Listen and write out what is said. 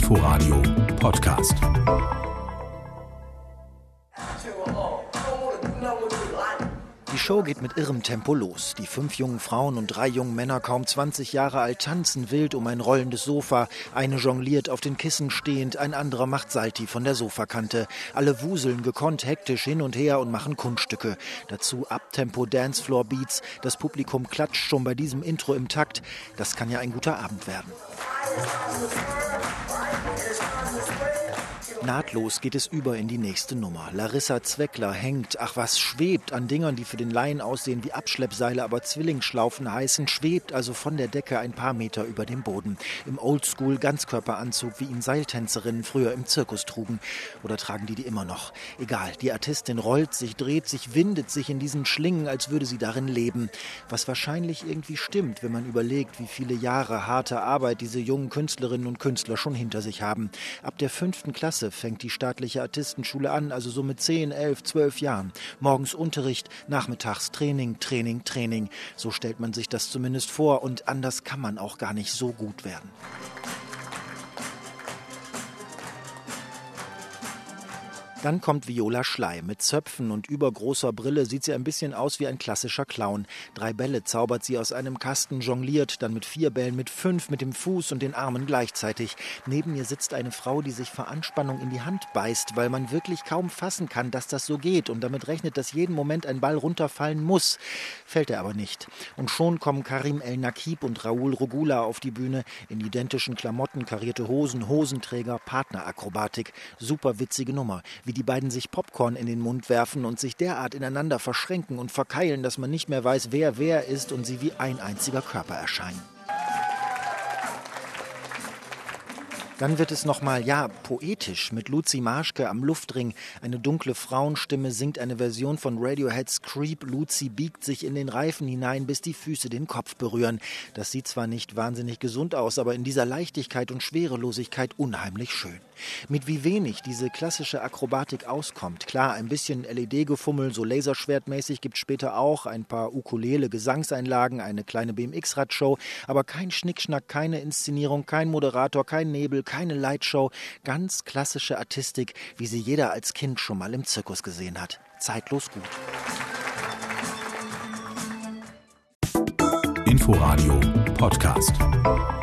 Inforadio Podcast. Die Show geht mit irrem Tempo los. Die 5 jungen Frauen und 3 jungen Männer, kaum 20 Jahre alt, tanzen wild um ein rollendes Sofa. Eine jongliert auf den Kissen stehend, ein anderer macht Salti von der Sofakante. Alle wuseln gekonnt hektisch hin und her und machen Kunststücke. Dazu Uptempo-Dancefloor-Beats. Das Publikum klatscht schon bei diesem Intro im Takt. Das kann ja ein guter Abend werden. Nahtlos geht es über in die nächste Nummer. Larissa Zweckler hängt, ach was, schwebt an Dingern, die für den Laien aussehen wie Abschleppseile, aber Zwillingsschlaufen heißen, schwebt also von der Decke ein paar Meter über dem Boden. Im Oldschool-Ganzkörperanzug, wie ihn Seiltänzerinnen früher im Zirkus trugen. Oder tragen die immer noch? Egal, die Artistin rollt sich, dreht sich, windet sich in diesen Schlingen, als würde sie darin leben. Was wahrscheinlich irgendwie stimmt, wenn man überlegt, wie viele Jahre harte Arbeit diese jungen Künstlerinnen und Künstler schon hinter sich haben. Ab der 5. Klasse fängt die staatliche Artistenschule an, also so mit 10, 11, 12 Jahren. Morgens Unterricht, nachmittags Training. So stellt man sich das zumindest vor und anders kann man auch gar nicht so gut werden. Dann kommt Viola Schley. Mit Zöpfen und übergroßer Brille sieht sie ein bisschen aus wie ein klassischer Clown. 3 Bälle zaubert sie aus einem Kasten, jongliert, dann mit 4 Bällen, mit 5, mit dem Fuß und den Armen gleichzeitig. Neben ihr sitzt eine Frau, die sich vor Anspannung in die Hand beißt, weil man wirklich kaum fassen kann, dass das so geht und damit rechnet, dass jeden Moment ein Ball runterfallen muss. Fällt er aber nicht. Und schon kommen Karim El-Nakib und Raoul Rugula auf die Bühne in identischen Klamotten, karierte Hosen, Hosenträger, Partnerakrobatik. Super witzige Nummer. Wie die beiden sich Popcorn in den Mund werfen und sich derart ineinander verschränken und verkeilen, dass man nicht mehr weiß, wer ist und sie wie ein einziger Körper erscheinen. Dann wird es nochmal, poetisch, mit Luzi Marschke am Luftring. Eine dunkle Frauenstimme singt eine Version von Radioheads Creep. Luzi biegt sich in den Reifen hinein, bis die Füße den Kopf berühren. Das sieht zwar nicht wahnsinnig gesund aus, aber in dieser Leichtigkeit und Schwerelosigkeit unheimlich schön. Mit wie wenig diese klassische Akrobatik auskommt. Klar, ein bisschen LED-Gefummel, so laserschwertmäßig, gibt später auch ein paar Ukulele-Gesangseinlagen, eine kleine BMX-Radshow, aber kein Schnickschnack, keine Inszenierung, kein Moderator, kein Nebel, keine Lightshow, ganz klassische Artistik, wie sie jeder als Kind schon mal im Zirkus gesehen hat. Zeitlos gut. Inforadio Podcast.